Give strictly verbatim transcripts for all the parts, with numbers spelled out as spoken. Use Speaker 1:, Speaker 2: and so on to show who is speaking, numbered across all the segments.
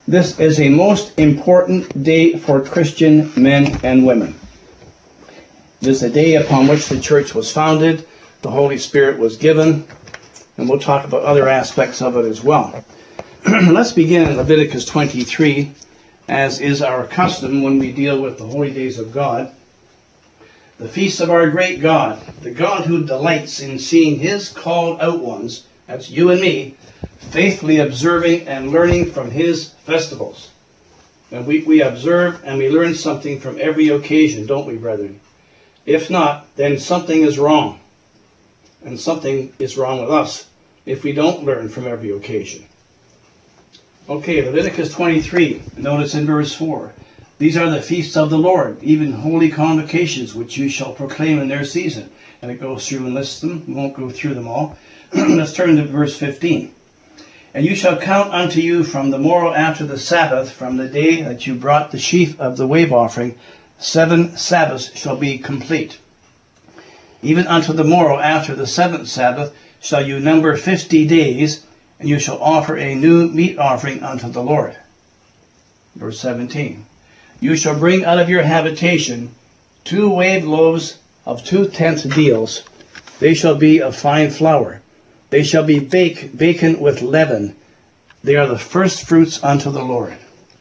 Speaker 1: This is a most important day for Christian men and women. It is a day upon which the church was founded, the Holy Spirit was given, and we'll talk about other aspects of it as well. Let's begin in Leviticus twenty-three, as is our custom when we deal with the holy days of God. The feast of our great God, the God who delights in seeing His called out ones, that's you and me, faithfully observing and learning from His festivals. And we, we observe and we learn something from every occasion, don't we, brethren? If not, then something is wrong. And something is wrong with us if we don't learn from every occasion. Okay, Leviticus twenty-three, notice in verse four. These are the feasts of the Lord, even holy convocations, which you shall proclaim in their season. And it goes through and lists them. We won't go through them all. Let's turn to verse fifteen. And you shall count unto you from the morrow after the Sabbath, from the day that you brought the sheaf of the wave offering, seven Sabbaths shall be complete. Even unto the morrow after the seventh Sabbath shall you number fifty days, and you shall offer a new meat offering unto the Lord. Verse seventeen. You shall bring out of your habitation two wave loaves of two tenth deals. They shall be of fine flour. They shall be bake, baken with leaven. They are the first fruits unto the Lord.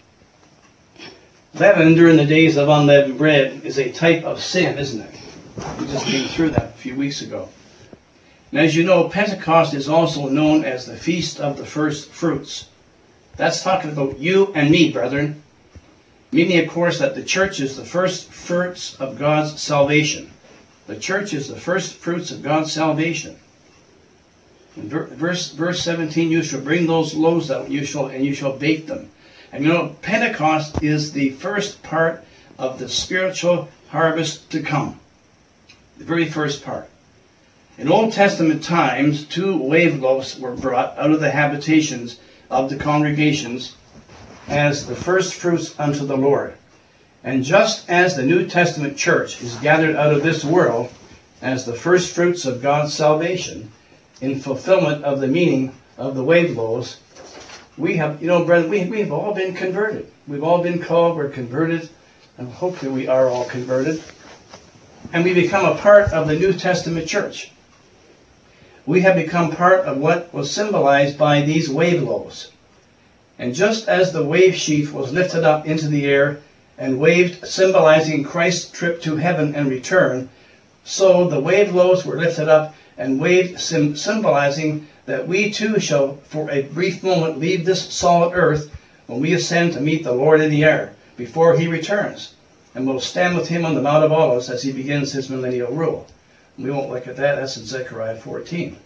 Speaker 1: Leaven during the days of unleavened bread is a type of sin, isn't it? We just came through that a few weeks ago. And as you know, Pentecost is also known as the Feast of the First Fruits. That's talking about you and me, brethren. Meaning, of course, that the church is the first fruits of God's salvation. The church is the first fruits of God's salvation. In verse, verse seventeen, you shall bring those loaves out, you shall, and you shall bake them. And you know, Pentecost is the first part of the spiritual harvest to come. The very first part. In Old Testament times, two wave loaves were brought out of the habitations of the congregations as the first fruits unto the Lord. And just as the New Testament church is gathered out of this world as the first fruits of God's salvation, in fulfillment of the meaning of the wave loaves, we have, you know, brethren, we, we've all been converted. We've all been called, we're converted, and hopefully we are all converted. And we become a part of the New Testament church. We have become part of what was symbolized by these wave loaves. And just as the wave sheaf was lifted up into the air and waved, symbolizing Christ's trip to heaven and return, so the wave loaves were lifted up and waved, sim symbolizing that we too shall, for a brief moment, leave this solid earth when we ascend to meet the Lord in the air before He returns. And we'll stand with Him on the Mount of Olives as He begins His millennial rule. We won't look at that. That's in Zechariah fourteen.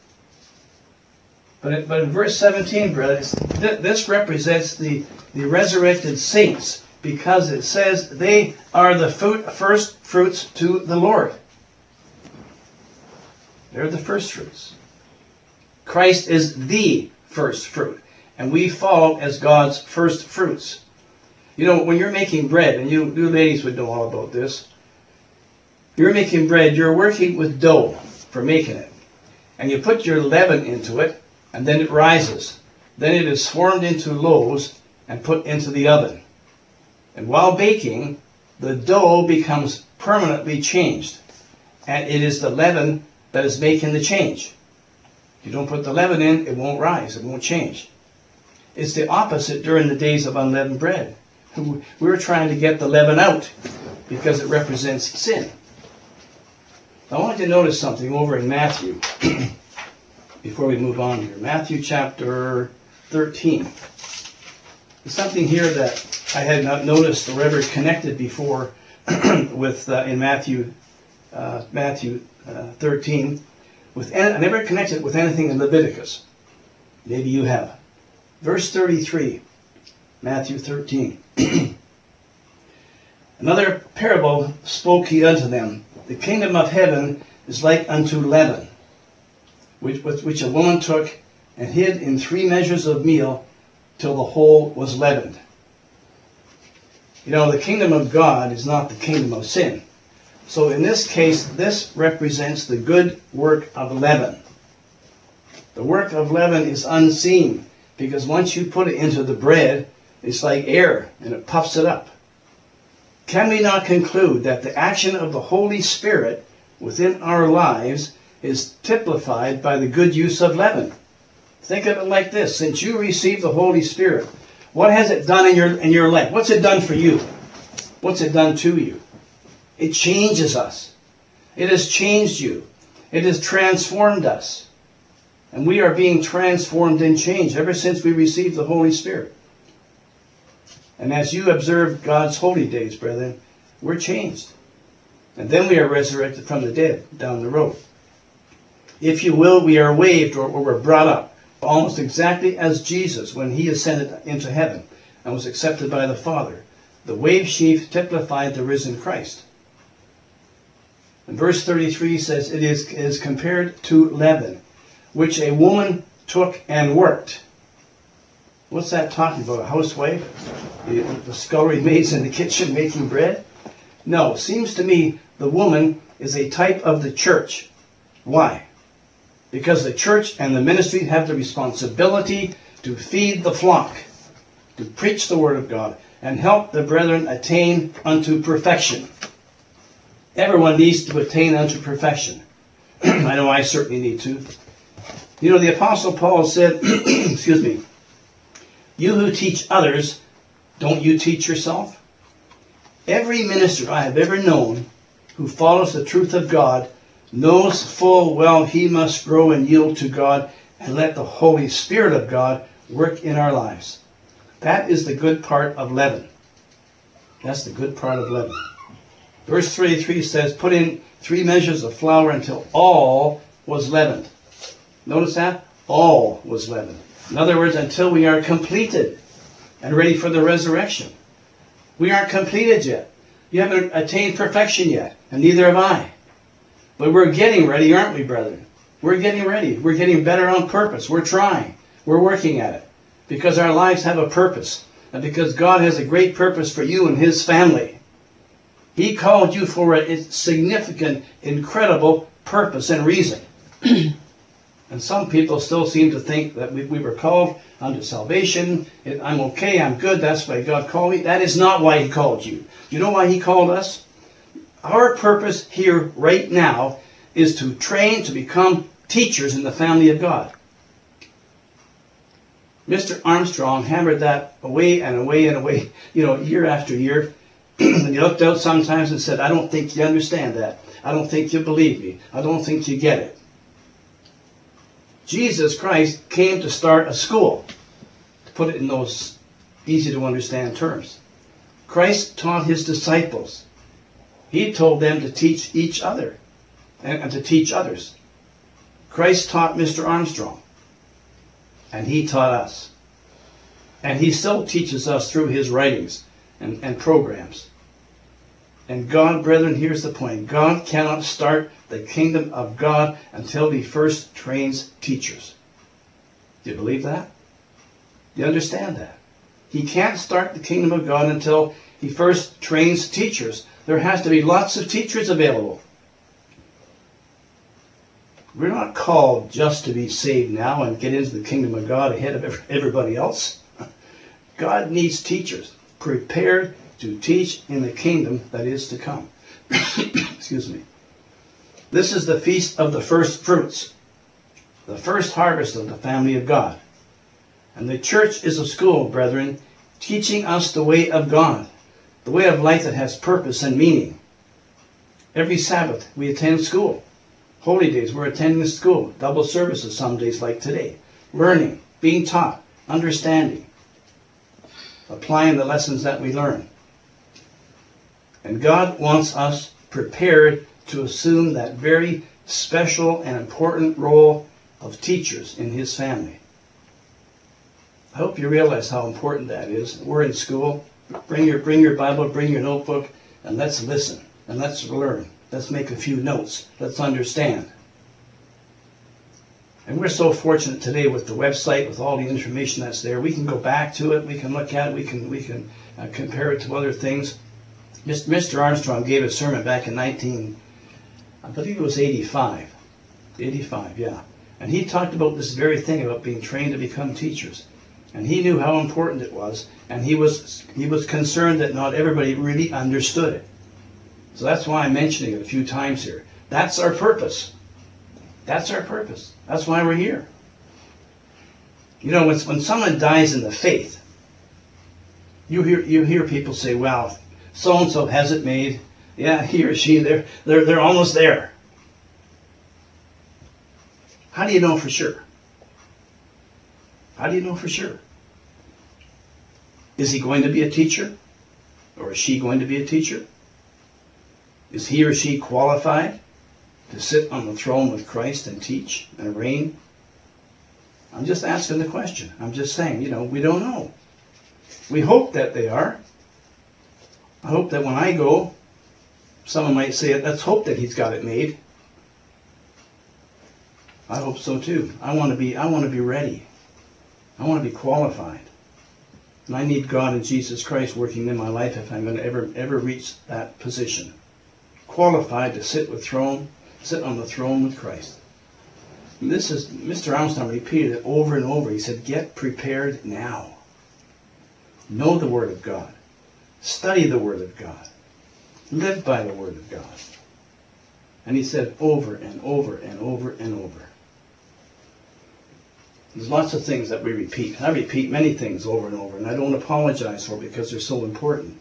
Speaker 1: But, it, but in verse seventeen, brothers, th this represents the, the resurrected saints, because it says they are the fruit, first fruits to the Lord. They're the first fruits. Christ is the first fruit, and we follow as God's first fruits. You know, when you're making bread, and you, you ladies would know all about this, you're making bread, you're working with dough for making it. And you put your leaven into it, and then it rises. Then it is formed into loaves and put into the oven. And while baking, the dough becomes permanently changed. And it is the leaven that is making the change. If you don't put the leaven in, it won't rise, it won't change. It's the opposite during the days of unleavened bread. We're trying to get the leaven out because it represents sin. I want you to notice something over in Matthew before we move on here. Matthew chapter thirteen. There's something here that I had not noticed or ever connected before with uh, in Matthew uh, Matthew uh, thirteen. With I never connected it with anything in Leviticus. Maybe you have. Verse thirty-three, Matthew thirteen. Another parable spoke he unto them. The kingdom of heaven is like unto leaven, which, which a woman took and hid in three measures of meal till the whole was leavened. You know, the kingdom of God is not the kingdom of sin. So in this case, this represents the good work of leaven. The work of leaven is unseen, because once you put it into the bread, It's like air, and it puffs it up. Can we not conclude that the action of the Holy Spirit within our lives is typified by the good use of leaven? Think of it like this. Since you received the Holy Spirit, what has it done in your, in your life? What's it done for you? What's it done to you? It changes us. It has changed you. It has transformed us. And we are being transformed and changed ever since we received the Holy Spirit. And as you observe God's holy days, brethren, we're changed. And then we are resurrected from the dead down the road. If you will, we are waved or, or we're brought up almost exactly as Jesus when he ascended into heaven and was accepted by the Father. The wave sheaf typified the risen Christ. And verse thirty-three says, it is, is compared to leaven, which a woman took and worked. What's that talking about? A housewife? The, the scullery maids in the kitchen making bread? No, it seems to me the woman is a type of the church. Why? Because the church and the ministry have the responsibility to feed the flock, to preach the word of God, and help the brethren attain unto perfection. Everyone needs to attain unto perfection. I know I certainly need to. You know, the Apostle Paul said, excuse me, you who teach others, don't you teach yourself? Every minister I have ever known who follows the truth of God knows full well he must grow and yield to God and let the Holy Spirit of God work in our lives. That is the good part of leaven. That's the good part of leaven. Verse thirty-three says, put in three measures of flour until all was leavened. Notice that? All was leavened. In other words, until we are completed and ready for the resurrection. We aren't completed yet. You haven't attained perfection yet, and neither have I. But we're getting ready, aren't we, brethren? We're getting ready. We're getting better on purpose. We're trying. We're working at it. Because our lives have a purpose. And because God has a great purpose for you and his family. He called you for a significant, incredible purpose and reason. And some people still seem to think that we, we were called unto salvation. It, I'm okay, I'm good, that's why God called me. That is not why he called you. You know why he called us? Our purpose here right now is to train to become teachers in the family of God. Mister Armstrong hammered that away and away and away, you know, year after year. And he looked out sometimes and said, I don't think you understand that. I don't think you believe me. I don't think you get it. Jesus Christ came to start a school, to put it in those easy to understand terms. Christ taught his disciples. He told them to teach each other and, and to teach others. Christ taught Mister Armstrong, and he taught us. And he still teaches us through his writings and, and programs. And God, brethren, here's the point. God cannot start the kingdom of God until he first trains teachers. Do you believe that? Do you understand that? He can't start the kingdom of God until he first trains teachers. There has to be lots of teachers available. We're not called just to be saved now and get into the kingdom of God ahead of everybody else. God needs teachers prepared to teach in the kingdom that is to come. Excuse me. This is the feast of the first fruits, the first harvest of the family of God. And the church is a school, brethren, teaching us the way of God, the way of life that has purpose and meaning. Every Sabbath we attend school. Holy days we're attending school. Double services some days like today. Learning, being taught, understanding, applying the lessons that we learn. And God wants us prepared to assume that very special and important role of teachers in his family. I hope you realize how important that is. We're in school. Bring your, bring your Bible, bring your notebook, and let's listen, and let's learn. Let's make a few notes. Let's understand. And we're so fortunate today with the website, with all the information that's there. We can go back to it. We can look at it. We can, we can uh, compare it to other things. Mister Armstrong gave a sermon back in nineteen, I believe it was eighty-five. eighty-five, yeah. And he talked about this very thing about being trained to become teachers. And he knew how important it was, and he was he was concerned that not everybody really understood it. So that's why I'm mentioning it a few times here. That's our purpose. That's our purpose. That's why we're here. You know, when, when someone dies in the faith, you hear you hear people say, well, so-and-so has it made. Yeah, he or she, they're, they're, they're almost there. How do you know for sure? How do you know for sure? Is he going to be a teacher? Or is she going to be a teacher? Is he or she qualified to sit on the throne with Christ and teach and reign? I'm just asking the question. I'm just saying, you know, we don't know. We hope that they are. I hope that when I go, someone might say, let's hope that he's got it made. I hope so too. I want to be, I want to be ready. I want to be qualified. And I need God and Jesus Christ working in my life if I'm going to ever, ever reach that position. Qualified to sit with throne, sit on the throne with Christ. And this is, Mister Armstrong repeated it over and over. He said, get prepared now. Know the Word of God. Study the Word of God. Live by the Word of God. And he said over and over and over and over. There's lots of things that we repeat. I repeat many things over and over, and I don't apologize for it because they're so important.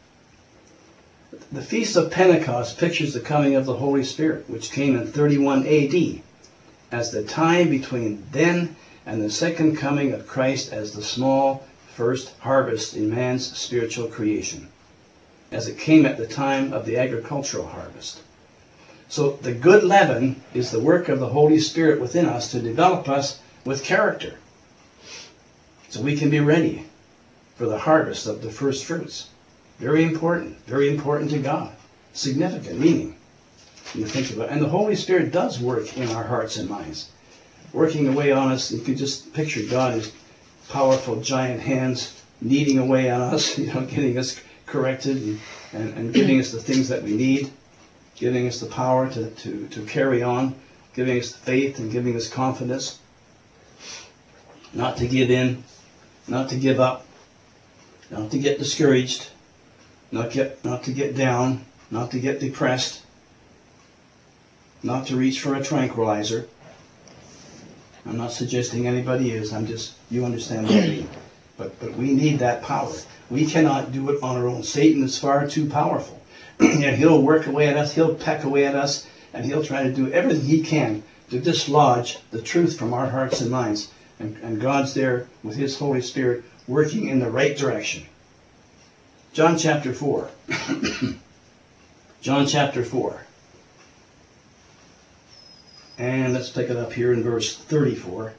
Speaker 1: The Feast of Pentecost pictures the coming of the Holy Spirit, which came in thirty-one A D, as the time between then and the second coming of Christ as the small first harvest in man's spiritual creation, as it came at the time of the agricultural harvest. So the good leaven is the work of the Holy Spirit within us to develop us with character, so we can be ready for the harvest of the first fruits. Very important, very important to God. Significant meaning when you think about it. And the Holy Spirit does work in our hearts and minds, working away on us. You could just picture God as powerful giant hands kneading away on us, you know, getting us corrected and, and, and giving us the things that we need, giving us the power to, to, to carry on, giving us faith and giving us confidence. Not to give in, not to give up, not to get discouraged, not get not to get down, not to get depressed, not to reach for a tranquilizer. I'm not suggesting anybody is. I'm just, you understand what I mean. But but we need that power. We cannot do it on our own. Satan is far too powerful, and he'll work away at us. He'll peck away at us, and he'll try to do everything he can to dislodge the truth from our hearts and minds. And, and God's there with His Holy Spirit working in the right direction. John chapter four. John chapter four. And let's pick it up here in verse thirty-four.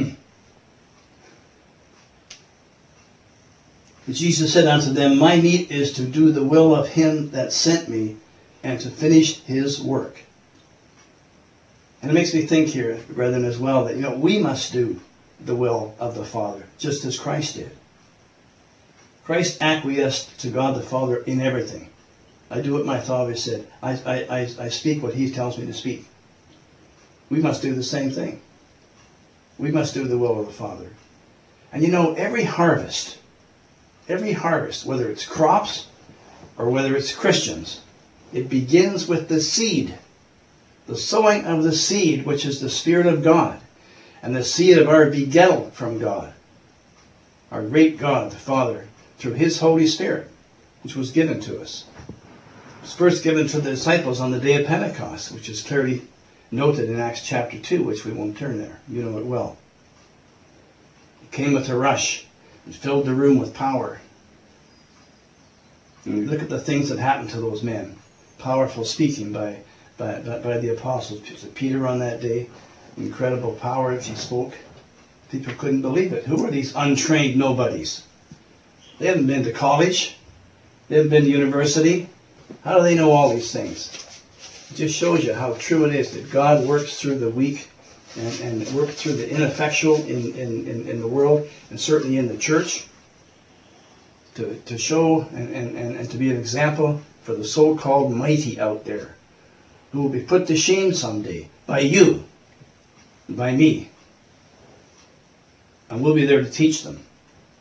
Speaker 1: Jesus said unto them, my meat is to do the will of Him that sent me, and to finish His work. And it makes me think here, brethren, as well, that, you know, we must do the will of the Father, just as Christ did. Christ acquiesced to God the Father in everything. I do what my Father said. I, I, I, I speak what He tells me to speak. We must do the same thing. We must do the will of the Father. And you know, every harvest, every harvest, whether it's crops or whether it's Christians, it begins with the seed. The sowing of the seed, which is the Spirit of God. And the seed of our begettal from God, our great God, the Father, through His Holy Spirit, which was given to us. It was first given to the disciples on the day of Pentecost, which is clearly noted in Acts chapter two, which we won't turn there. You know it well. It came with a rush and filled the room with power. And look at the things that happened to those men. Powerful speaking by, by, by the apostles. Peter on that day. Incredible power as he spoke. People couldn't believe it. Who are these untrained nobodies? They haven't been to college. They haven't been to university. How do they know all these things? It just shows you how true it is that God works through the weak and, and works through the ineffectual in, in, in, in the world, and certainly in the church, to, to show and, and, and to be an example for the so-called mighty out there, who will be put to shame someday by you, by me. And we'll be there to teach them.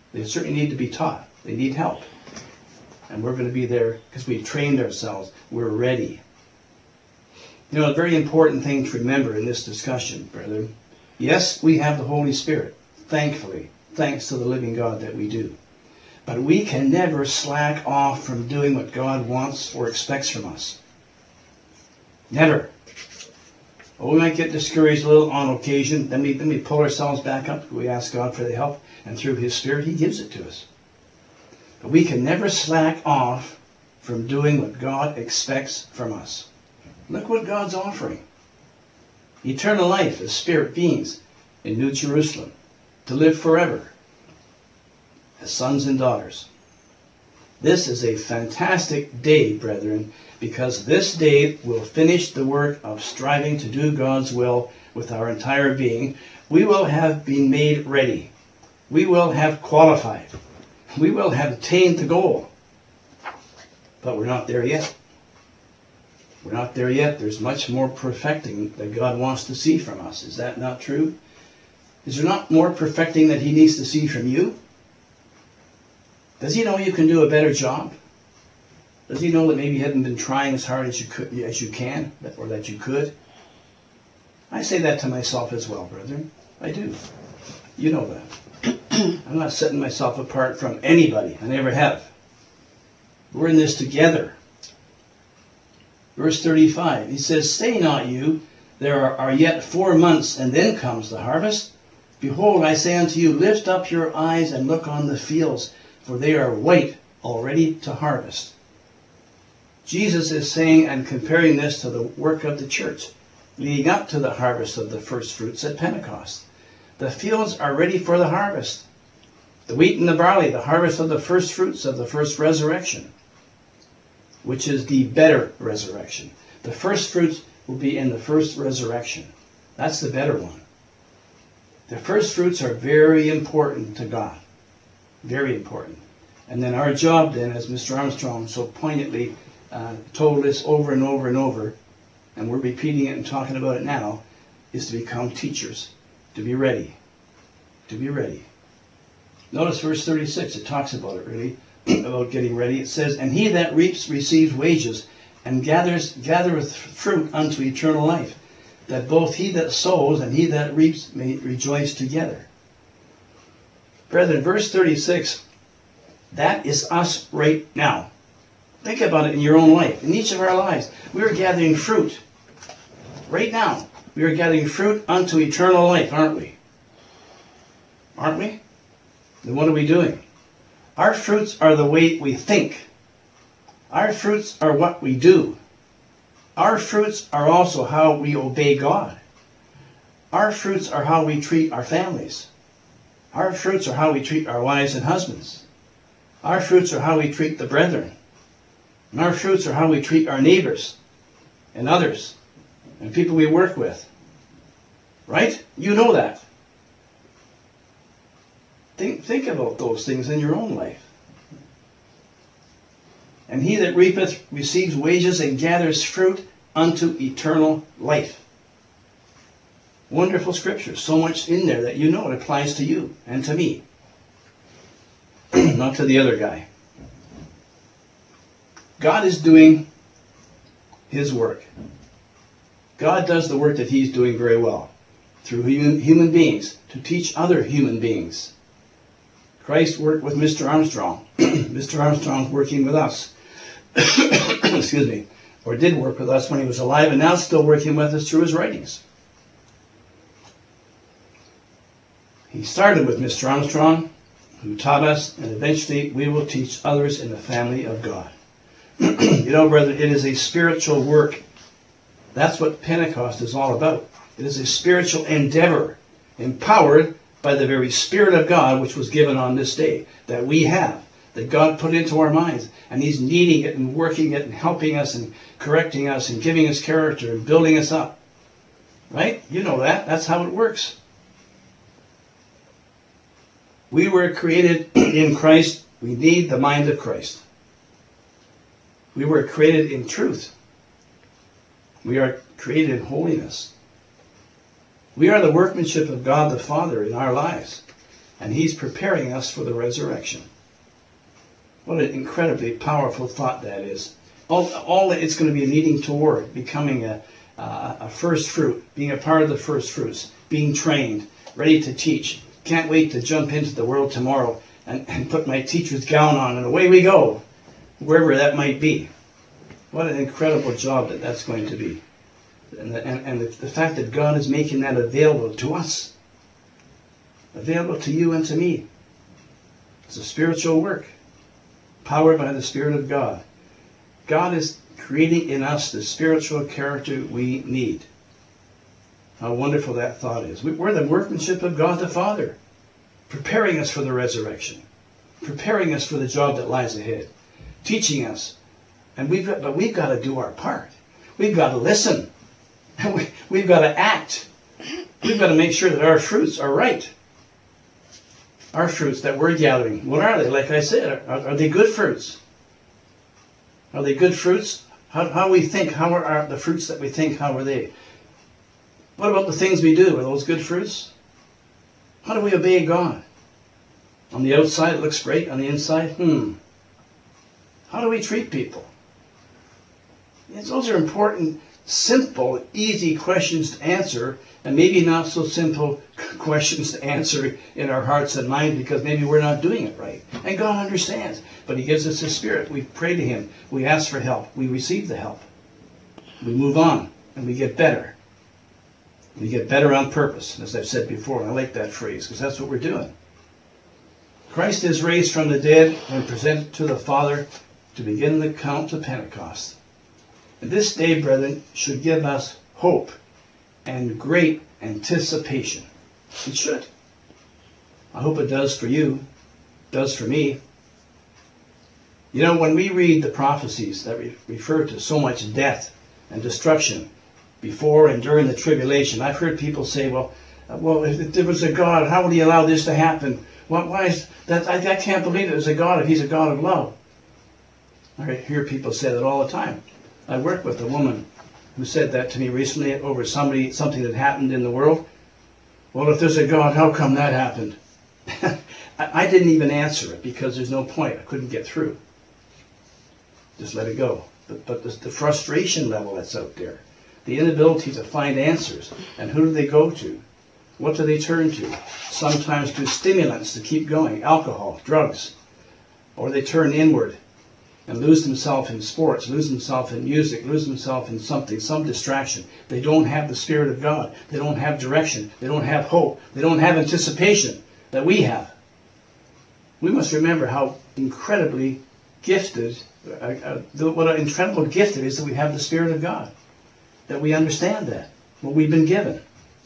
Speaker 1: They certainly need to be taught. They need help. And we're going to be there because we've trained ourselves. We're ready. You know, a very important thing to remember in this discussion, brethren. Yes, we have the Holy Spirit, thankfully, thanks to the living God that we do. But we can never slack off from doing what God wants or expects from us. Never. Oh, we might get discouraged a little on occasion. Then we, then we pull ourselves back up. We ask God for the help. And through His Spirit, He gives it to us. But we can never slack off from doing what God expects from us. Look what God's offering. Eternal life as spirit beings in New Jerusalem. To live forever as sons and daughters. This is a fantastic day, brethren, because this day will finish the work of striving to do God's will with our entire being. We will have been made ready. We will have qualified. We will have attained the goal. But we're not there yet. We're not there yet. There's much more perfecting that God wants to see from us. Is that not true? Is there not more perfecting that He needs to see from you? Does He know you can do a better job? Does He know that maybe you haven't been trying as hard as you could, as you can, or that you could? I say that to myself as well, brethren. I do. You know that. I'm not setting myself apart from anybody. I never have. We're in this together. Verse thirty-five, he says, "Say not you, there are, are yet four months, and then comes the harvest. Behold, I say unto you, lift up your eyes and look on the fields, for they are white, already to harvest." Jesus is saying and comparing this to the work of the church, leading up to the harvest of the first fruits at Pentecost. The fields are ready for the harvest. The wheat and the barley, the harvest of the first fruits of the first resurrection, which is the better resurrection. The first fruits will be in the first resurrection. That's the better one. The first fruits are very important to God. Very important. And then our job then, as Mister Armstrong so poignantly uh, told us over and over and over, and we're repeating it and talking about it now, is to become teachers. To be ready. To be ready. Notice verse thirty-six. It talks about it really. About getting ready. It says, "And he that reaps receives wages, and gathers gathereth fruit unto eternal life, that both he that sows and he that reaps may rejoice together." Brethren, verse thirty-six, that is us right now. Think about it in your own life, in each of our lives. We are gathering fruit. Right now, we are gathering fruit unto eternal life, aren't we? Aren't we? Then what are we doing? Our fruits are the way we think. Our fruits are what we do. Our fruits are also how we obey God. Our fruits are how we treat our families. Our fruits are how we treat our wives and husbands. Our fruits are how we treat the brethren. And our fruits are how we treat our neighbors and others and people we work with. Right? You know that. Think, think about those things in your own life. "And he that reapeth receives wages and gathers fruit unto eternal life." Wonderful scripture. So much in there that you know it applies to you and to me. Not to the other guy. God is doing His work. God does the work that He's doing very well through human, human beings to teach other human beings. Christ worked with Mister Armstrong. Mister Armstrong's working with us. Excuse me. Or did work with us when he was alive, and now still working with us through his writings. He started with Mister Armstrong, who taught us, and eventually we will teach others in the family of God. You know, brother, it is a spiritual work. That's what Pentecost is all about. It is a spiritual endeavor, empowered by the very Spirit of God, which was given on this day, that we have, that God put into our minds. And He's kneading it and working it and helping us and correcting us and giving us character and building us up. Right? You know that. That's how it works. We were created in Christ. We need the mind of Christ. We were created in truth. We are created in holiness. We are the workmanship of God the Father in our lives. And he's preparing us for the resurrection. What an incredibly powerful thought that is. All, all it's going to be leading toward becoming a, uh, a first fruit, being a part of the first fruits, being trained, ready to teach. Can't wait to jump into the world tomorrow and, and put my teacher's gown on and away we go, wherever that might be. What an incredible job that that's going to be. And the, and, and the, the fact that God is making that available to us, available to you and to me. It's a spiritual work, powered by the Spirit of God. God is creating in us the spiritual character we need. How wonderful that thought is. We're the workmanship of God the Father, preparing us for the resurrection, preparing us for the job that lies ahead, teaching us. And we've got, but we've got to do our part. We've got to listen. We, we've got to act. We've got to make sure that our fruits are right. Our fruits that we're gathering, what are they? Like I said, are, are they good fruits? Are they good fruits? How, how we think, how are our, the fruits that we think, how are they? What about the things we do? Are those good fruits? How do we obey God? On the outside it looks great, on the inside, hmm. How do we treat people? Yes, those are important, simple, easy questions to answer, and maybe not so simple questions to answer in our hearts and minds because maybe we're not doing it right. And God understands, but He gives us His Spirit. We pray to Him. We ask for help. We receive the help. We move on, and we get better. We get better on purpose, as I've said before. And I like that phrase because that's what we're doing. Christ is raised from the dead and presented to the Father to begin the count to Pentecost. And this day, brethren, should give us hope and great anticipation. It should. I hope it does for you, does for me. You know, when we read the prophecies that re- refer to so much death and destruction before and during the tribulation, I've heard people say, well, uh, well, if, if there was a God, how would He allow this to happen? Well, why is that? I, I can't believe there's a God if He's a God of love. I hear people say that all the time. I worked with a woman who said that to me recently over somebody something that happened in the world. Well, if there's a God, how come that happened? I, I didn't even answer it because there's no point. I couldn't get through. Just let it go. But, but the, the frustration level that's out there, the inability to find answers, and who do they go to? What do they turn to? Sometimes to stimulants to keep going, alcohol, drugs, or they turn inward and lose themselves in sports, lose themselves in music, lose themselves in something, some distraction. They don't have the Spirit of God. They don't have direction. They don't have hope. They don't have anticipation that we have. We must remember how incredibly gifted, uh, uh, what an incredible gift it is that we have the Spirit of God, that we understand that, what we've been given.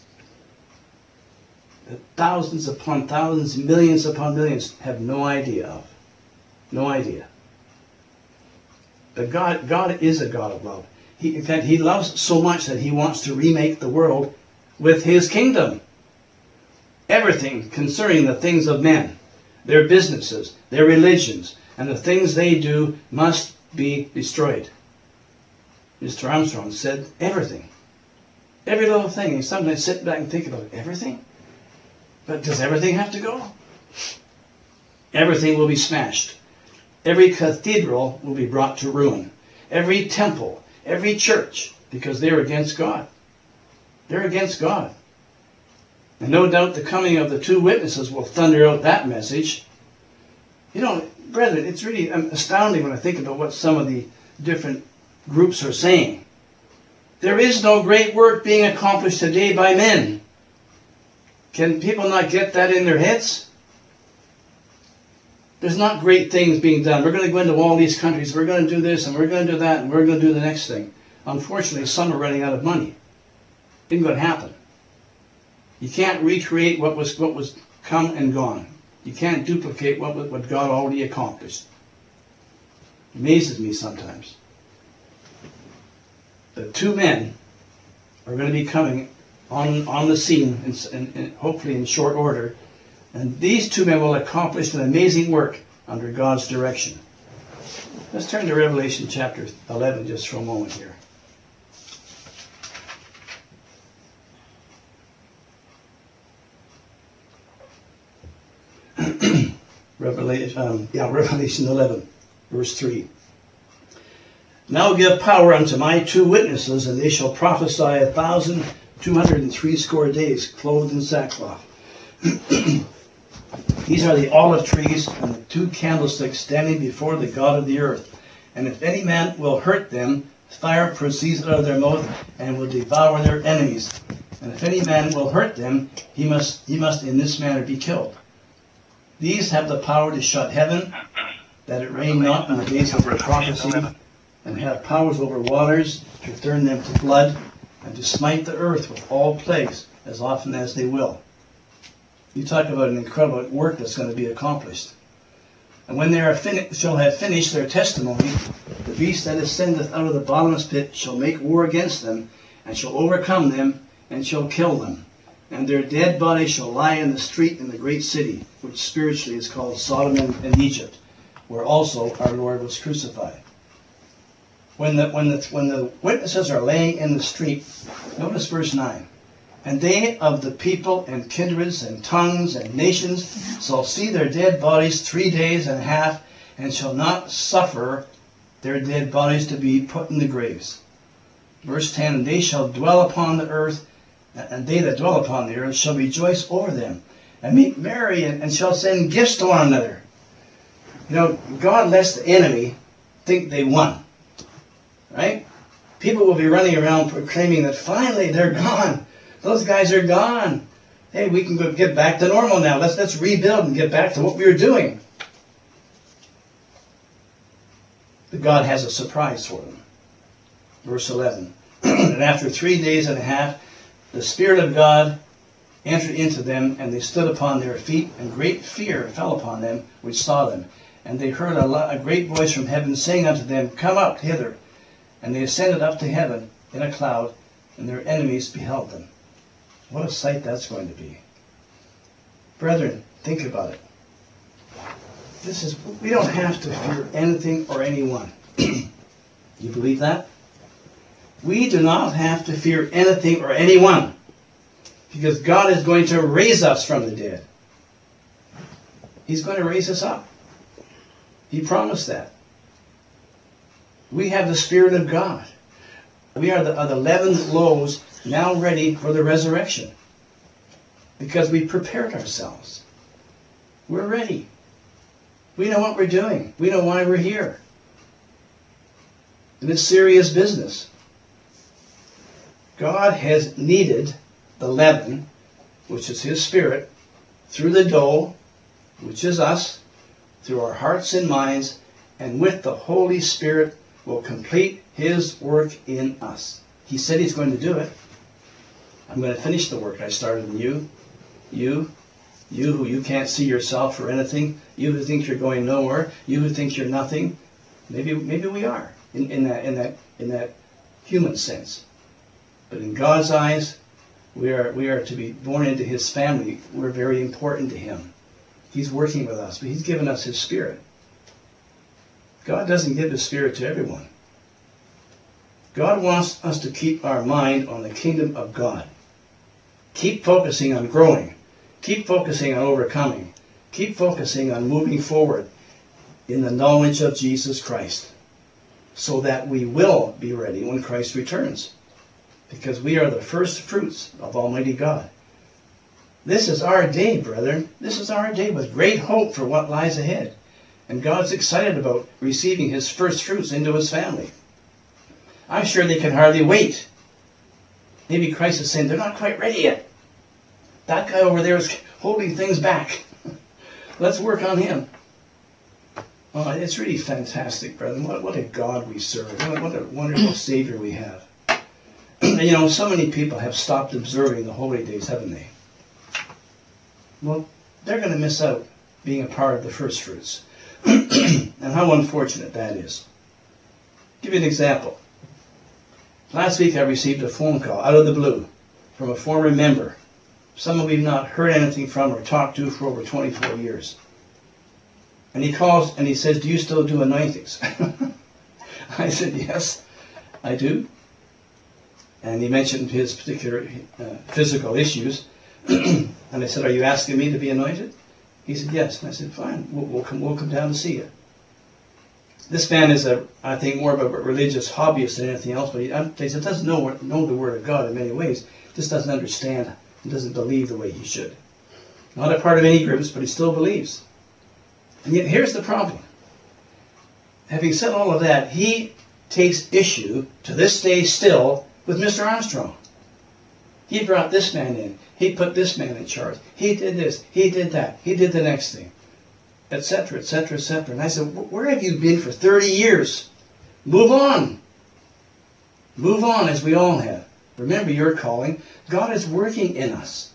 Speaker 1: That thousands upon thousands, millions upon millions have no idea of. No idea. But God, God is a God of love. He, in fact, He loves so much that He wants to remake the world with His kingdom. Everything concerning the things of men, their businesses, their religions, and the things they do must be destroyed. Mister Armstrong said everything. Every little thing. And sometimes sit back and think about everything. But does everything have to go? Everything will be smashed. Every cathedral will be brought to ruin. Every temple, every church, because they're against God. They're against God. And no doubt the coming of the two witnesses will thunder out that message. You know, brethren, it's really astounding when I think about what some of the different groups are saying. There is no great work being accomplished today by men. Can people not get that in their heads? There's not great things being done. We're going to go into all these countries. We're going to do this and we're going to do that and we're going to do the next thing. Unfortunately, some are running out of money. Isn't going to happen. You can't recreate what was what was come and gone. You can't duplicate what what God already accomplished. It amazes me sometimes. The two men are going to be coming on on the scene, in, in, in, hopefully in short order. And these two men will accomplish an amazing work under God's direction. Let's turn to Revelation chapter eleven just for a moment here. Revelation, um, yeah, Revelation eleven, verse three. Now give power unto my two witnesses, and they shall prophesy a thousand two hundred and three score days, clothed in sackcloth. These are the olive trees and the two candlesticks standing before the God of the earth. And if any man will hurt them, fire proceeds out of their mouth and will devour their enemies. And if any man will hurt them, he must he must in this manner be killed. These have the power to shut heaven, that it rain not in the days of their prophecy, and have powers over waters, to turn them to blood, and to smite the earth with all plagues, as often as they will. You talk about an incredible work that's going to be accomplished. And when they are fin- shall have finished their testimony, the beast that ascendeth out of the bottomless pit shall make war against them, and shall overcome them, and shall kill them. And their dead bodies shall lie in the street in the great city, which spiritually is called Sodom and, and Egypt, where also our Lord was crucified. When the, when, the, when the witnesses are laying in the street, notice verse nine. And they of the people and kindreds and tongues and nations shall see their dead bodies three days and a half, and shall not suffer their dead bodies to be put in the graves. Verse ten, and they shall dwell upon the earth, and they that dwell upon the earth shall rejoice over them, and make merry, and, and shall send gifts to one another. You know, God lets the enemy think they won. Right? People will be running around proclaiming that finally they're gone. Those guys are gone. Hey, we can go get back to normal now. Let's let's rebuild and get back to what we were doing. But God has a surprise for them. Verse eleven. And after three days and a half, the Spirit of God entered into them, and they stood upon their feet, and great fear fell upon them which saw them. And they heard a, lo- a great voice from heaven saying unto them, Come up hither. And they ascended up to heaven in a cloud, and their enemies beheld them. What a sight that's going to be. Brethren, think about it. This is, we don't have to fear anything or anyone. You believe that? We do not have to fear anything or anyone, because God is going to raise us from the dead. He's going to raise us up. He promised that. We have the Spirit of God. We are the, are the leavened loaves now ready for the resurrection, because we prepared ourselves. We're ready. We know what we're doing. We know why we're here. And it's serious business. God has kneaded the leaven, which is His Spirit, through the dough, which is us, through our hearts and minds, and with the Holy Spirit will complete His work in us. He said He's going to do it. I'm going to finish the work I started in you. You, you who you can't see yourself for anything, you who think you're going nowhere, you who think you're nothing. Maybe, maybe we are in, in that, in that, in that human sense. But in God's eyes, we are, we are to be born into His family. We're very important to Him. He's working with us, but He's given us His Spirit. God doesn't give His Spirit to everyone. God wants us to keep our mind on the kingdom of God. Keep focusing on growing. Keep focusing on overcoming. Keep focusing on moving forward in the knowledge of Jesus Christ, so that we will be ready when Christ returns, because we are the first fruits of Almighty God. This is our day, brethren. This is our day with great hope for what lies ahead. And God's excited about receiving His first fruits into His family. I'm sure they can hardly wait. Maybe Christ is saying, they're not quite ready yet. That guy over there is holding things back. Let's work on him. Oh, it's really fantastic, brethren. What, what a God we serve. What, what a wonderful Savior we have. And you know, so many people have stopped observing the holy days, haven't they? Well, they're going to miss out being a part of the first fruits. And how unfortunate that is. I'll give you an example. Last week I received a phone call out of the blue from a former member, someone we've not heard anything from or talked to for over twenty-four years. And he calls and he says, do you still do anointings? I said, yes, I do. And he mentioned his particular uh, physical issues. And I said, are you asking me to be anointed? He said, yes. And I said, fine, we'll, we'll, come, we'll come down to see you. This man is, a, I think, more of a religious hobbyist than anything else, but he, he doesn't know, know the Word of God in many ways. Just doesn't understand and doesn't believe the way he should. Not a part of any groups, but he still believes. And yet here's the problem. Having said all of that, he takes issue to this day still with Mister Armstrong. He brought this man in. He put this man in charge. He did this. He did that. He did the next thing. Etc., et cetera, et cetera. And I said, where have you been for thirty years? Move on. Move on, as we all have. Remember your calling. God is working in us.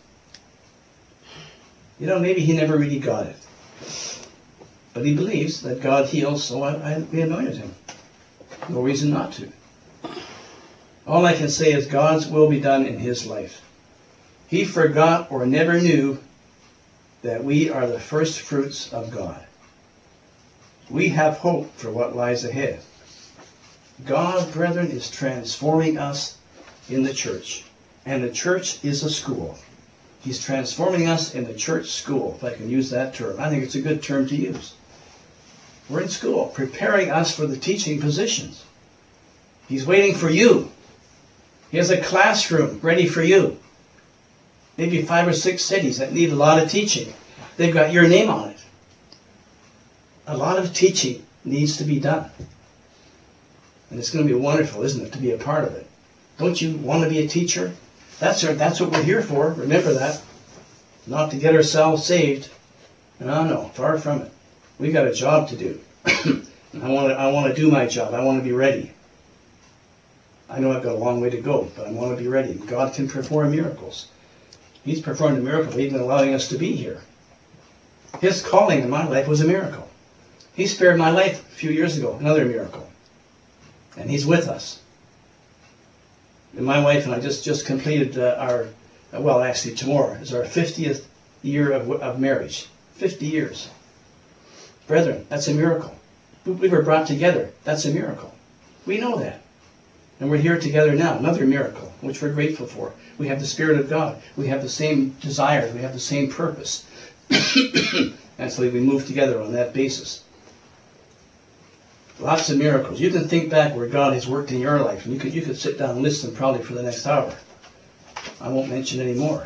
Speaker 1: You know, maybe he never really got it. But he believes that God heals, so I, I, we anointed him. No reason not to. All I can say is God's will be done in his life. He forgot or never knew that we are the first fruits of God. We have hope for what lies ahead. God, brethren, is transforming us in the church. And the church is a school. He's transforming us in the church school, if I can use that term. I think it's a good term to use. We're in school, preparing us for the teaching positions. He's waiting for you. He has a classroom ready for you. Maybe five or six cities that need a lot of teaching. They've got your name on it. A lot of teaching needs to be done. And it's going to be wonderful, isn't it, to be a part of it. Don't you want to be a teacher? That's, our, that's what we're here for. Remember that. Not to get ourselves saved. No, no, far from it. We've got a job to do. I want to, I want to do my job. I want to be ready. I know I've got a long way to go, but I want to be ready. God can perform miracles. He's performed a miracle, even allowing us to be here. His calling in my life was a miracle. He spared my life a few years ago, another miracle. And he's with us. And my wife and I just, just completed uh, our, uh, well, actually tomorrow is our fiftieth year of, of marriage. fifty years. Brethren, that's a miracle. We were brought together. That's a miracle. We know that. And we're here together now. Another miracle, which we're grateful for. We have the Spirit of God. We have the same desires. We have the same purpose. And so we move together on that basis. Lots of miracles. You can think back where God has worked in your life. And you could, you could sit down and listen probably for the next hour. I won't mention any more.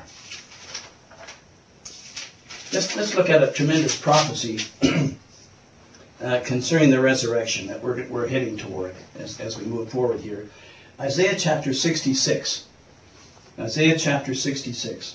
Speaker 1: Let's, let's look at a tremendous prophecy uh, concerning the resurrection that we're, we're heading toward as, as we move forward here. Isaiah chapter sixty-six. Isaiah chapter sixty-six.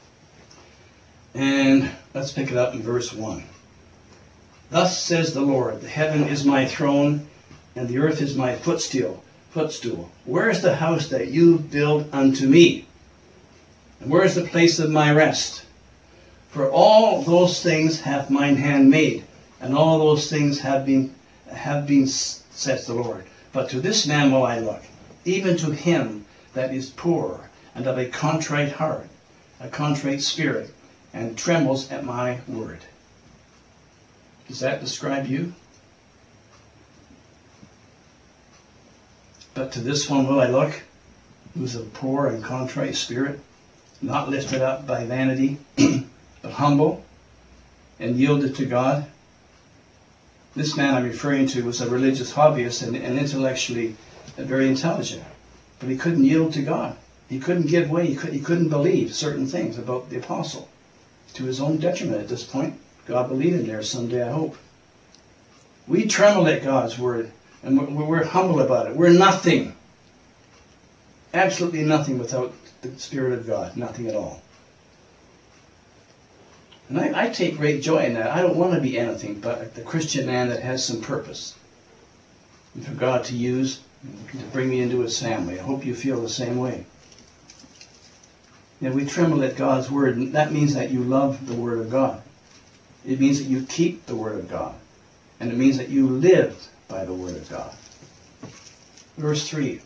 Speaker 1: And let's pick it up in verse one. Thus says the Lord, the heaven is my throne, and the earth is my footstool. Footstool. Where is the house that you build unto me? And where is the place of my rest? For all those things hath mine hand made, and all those things have been, have been, says the Lord. But to this man will I look, even to him that is poor, and of a contrite heart, a contrite spirit, and trembles at my word. Does that describe you? But to this one will I look, who's a poor and contrite spirit, not lifted up by vanity, but humble and yielded to God. This man I'm referring to was a religious hobbyist and, and intellectually very intelligent. But he couldn't yield to God. He couldn't give way. He, could, he couldn't believe certain things about the apostle. To his own detriment at this point. God will lead him there someday, I hope. We tremble at God's word, and we're, we're humble about it. We're nothing. Absolutely nothing without the Spirit of God. Nothing at all. And I, I take great joy in that. I don't want to be anything but the Christian man that has some purpose. And for God to use, to bring me into his family. I hope you feel the same way. And we tremble at God's word, and that means that you love the word of God. It means that you keep the word of God. And it means that you live by the word of God. Verse three.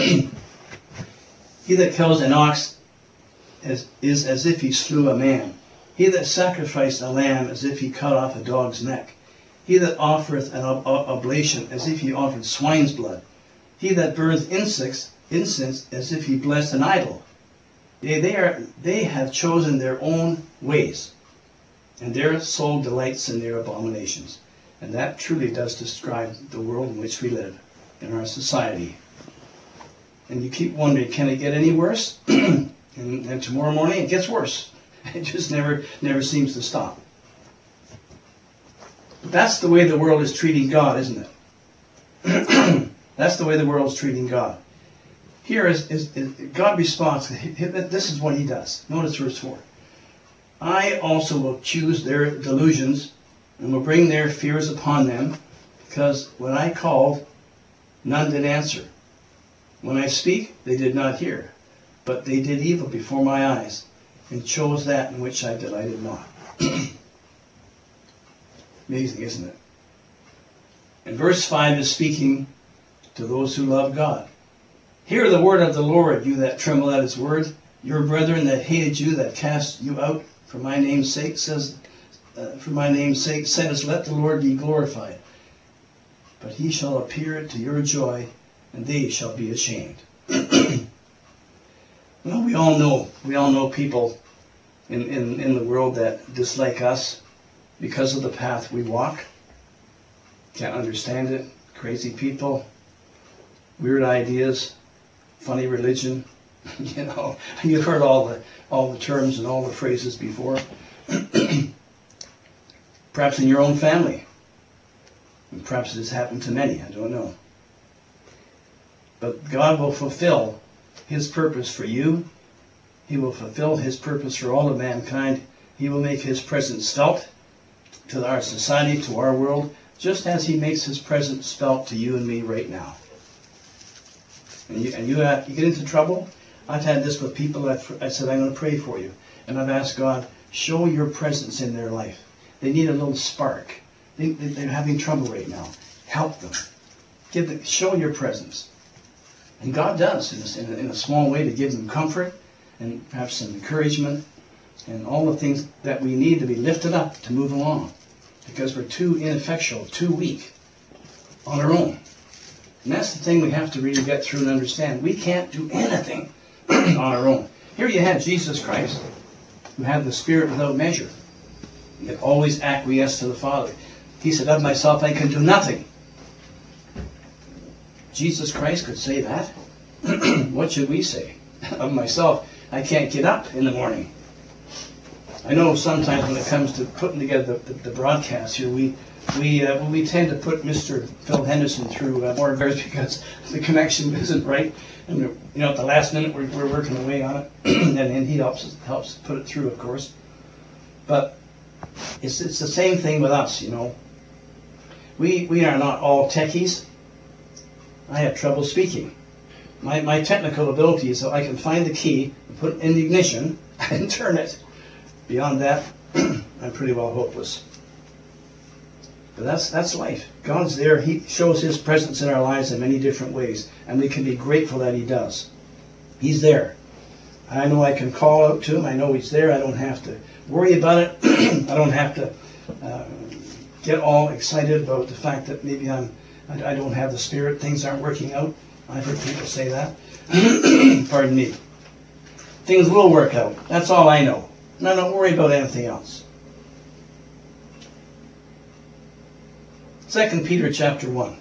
Speaker 1: He that kills an ox is, is as if he slew a man. He that sacrificed a lamb as if he cut off a dog's neck. He that offereth an ob oblation as if he offered swine's blood. He that burneth incense, incense as if he blessed an idol. They, they, are, they have chosen their own ways. and their soul delights in their abominations. And that truly does describe the world in which we live, in our society. And you keep wondering, can it get any worse? and, and tomorrow morning it gets worse. It just never, never seems to stop. But that's the way the world is treating God, isn't it? That's the way the world is treating God. Here is, is, is God responds. This is what he does. Notice verse four. I also will choose their delusions and will bring their fears upon them, because when I called, none did answer. When I speak, they did not hear, but they did evil before my eyes, and chose that in which I delighted not. Amazing, isn't it? And verse five is speaking to those who love God. Hear the word of the Lord, you that tremble at his word. Your brethren that hated you, that cast you out for my name's sake, says, uh, for my name's sake, says, let the Lord be glorified. But he shall appear to your joy, and they shall be ashamed. Well, we all know, we all know people in, in, in the world that dislike us because of the path we walk. Can't understand it. Crazy people, weird ideas, funny religion. You know, you've heard all the all the terms and all the phrases before. Perhaps in your own family. And perhaps it has happened to many, I don't know. But God will fulfill his purpose for you. He will fulfill his purpose for all of mankind. He will make his presence felt to our society, to our world, just as he makes his presence felt to you and me right now. And you, and you, have, you get into trouble. I've had this with people that I said, I'm going to pray for you. And I've asked God, show your presence in their life. They need a little spark. They, they're having trouble right now. Help them. Give them. Show your presence. And God does, in a, in a small way, to give them comfort and perhaps some encouragement and all the things that we need to be lifted up to move along. Because we're too ineffectual, too weak on our own. And that's the thing we have to really get through and understand. We can't do anything on our own. Here you had Jesus Christ, who had the Spirit without measure. He had always acquiesced to the Father. He said, of myself I can do nothing. Jesus Christ could say that. What should we say? Of myself, I can't get up in the morning. I know sometimes when it comes to putting together the, the, the broadcast here, we we uh, we tend to put Mister Phil Henderson through uh, more verse because the connection isn't right, and you know at the last minute we're, we're working away on it, and, and he helps helps put it through, of course. But it's it's the same thing with us, you know. We we are not all techies. I have trouble speaking. My my technical ability is that I can find the key, put it in the ignition, and turn it. Beyond that, I'm pretty well hopeless. But that's that's life. God's there. He shows his presence in our lives in many different ways, and we can be grateful that he does. He's there. I know I can call out to him. I know he's there. I don't have to worry about it. I don't have to uh, get all excited about the fact that maybe I'm I, I don't have the Spirit. Things aren't working out. I've heard people say that. Pardon me. Things will work out. That's all I know. And I don't worry about anything else. Second Peter chapter one.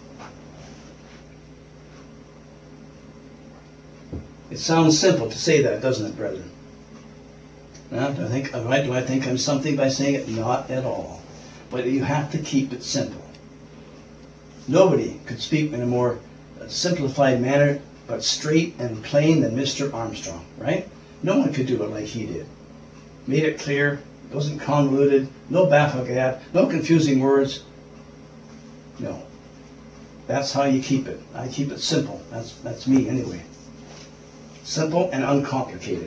Speaker 1: It sounds simple to say that, doesn't it, brethren? Now, do I think, do I think I'm something by saying it? Not at all. But you have to keep it simple. Nobody could speak in a more simplified manner, but straight and plain than Mister Armstrong, right? No one could do it like he did. Made it clear, wasn't convoluted, no baffle-gab, no confusing words. No. That's how you keep it. I keep it simple. That's that's me anyway. Simple and uncomplicated.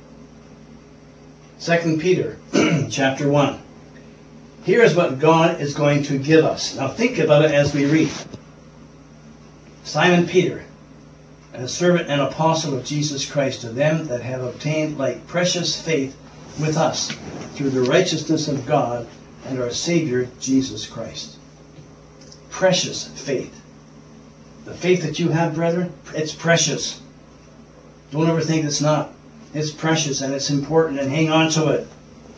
Speaker 1: Second Peter chapter one. Here is what God is going to give us. Now think about it as we read. Simon Peter, a servant and apostle of Jesus Christ, to them that have obtained like precious faith with us through the righteousness of God and our Savior Jesus Christ. Precious faith. The faith that you have, brethren, it's precious. Don't ever think it's not. It's precious and it's important, and hang on to it.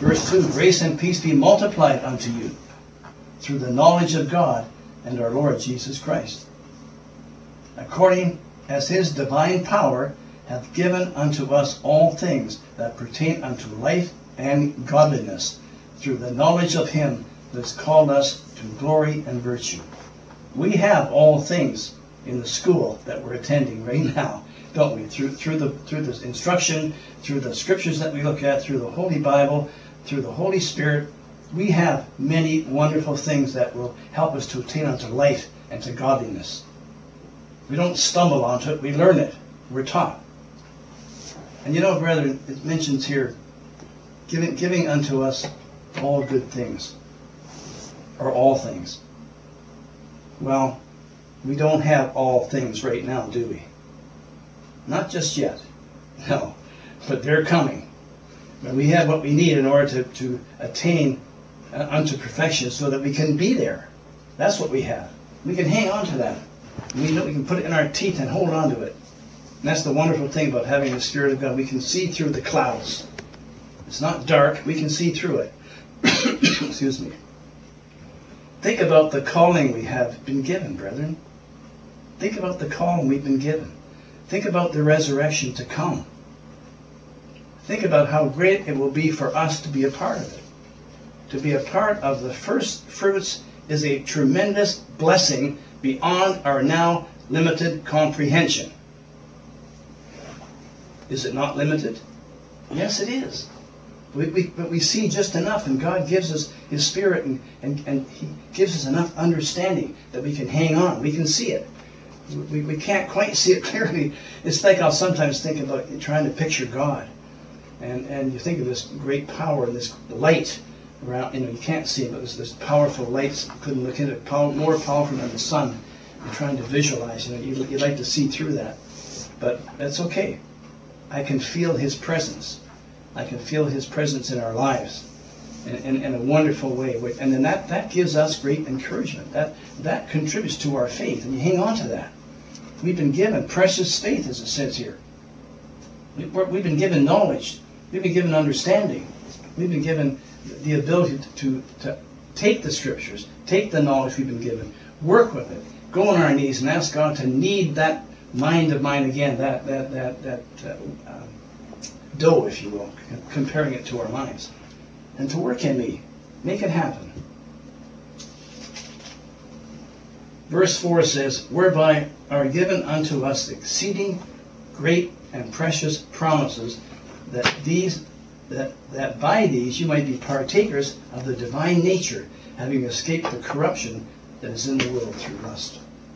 Speaker 1: Verse two, grace and peace be multiplied unto you through the knowledge of God and our Lord Jesus Christ, according as his divine power hath given unto us all things that pertain unto life and godliness, through the knowledge of him that has called us to glory and virtue. We have all things in the school that we're attending right now, don't we? Through through the through the instruction, through the scriptures that we look at, through the Holy Bible, through the Holy Spirit, we have many wonderful things that will help us to attain unto life and to godliness. We don't stumble onto it, we learn it. We're taught. And you know, brethren, it mentions here, giving, giving unto us all good things, or all things. Well, we don't have all things right now, do we? Not just yet. No. But they're coming. But we have what we need in order to, to attain uh, unto perfection so that we can be there. That's what we have. We can hang on to that. We know we can put it in our teeth and hold on to it. And that's the wonderful thing about having the Spirit of God. We can see through the clouds. It's not dark. We can see through it. Excuse me. Think about the calling we have been given, brethren. Think about the calling we've been given. Think about the resurrection to come. Think about how great it will be for us to be a part of it. To be a part of the first fruits is a tremendous blessing beyond our now limited comprehension. Is it not limited? Yes, it is. We, we, but we see just enough, and God gives us his Spirit, and, and, and he gives us enough understanding that we can hang on. We can see it. We, we can't quite see it clearly. It's like I'll sometimes think about trying to picture God. And, and you think of this great power and this light around, you know, you can't see it, but there's this powerful light. You couldn't look into it, power, more powerful than the sun. You're trying to visualize, you know, you, you like to see through that. But that's okay. I can feel his presence. I can feel his presence in our lives in, in, in a wonderful way. And then that, that gives us great encouragement. That, that contributes to our faith, and you hang on to that. We've been given precious faith, as it says here. We, we've been given knowledge. We've been given understanding. We've been given the ability to, to, to take the scriptures, take the knowledge we've been given, work with it, go on our knees and ask God to knead that mind of mine again, that, that, that, that uh, um, dough, if you will, comparing it to our minds, and to work in me. Make it happen. Verse four says, whereby are given unto us exceeding great and precious promises, that these that that by these you might be partakers of the divine nature, having escaped the corruption that is in the world through lust.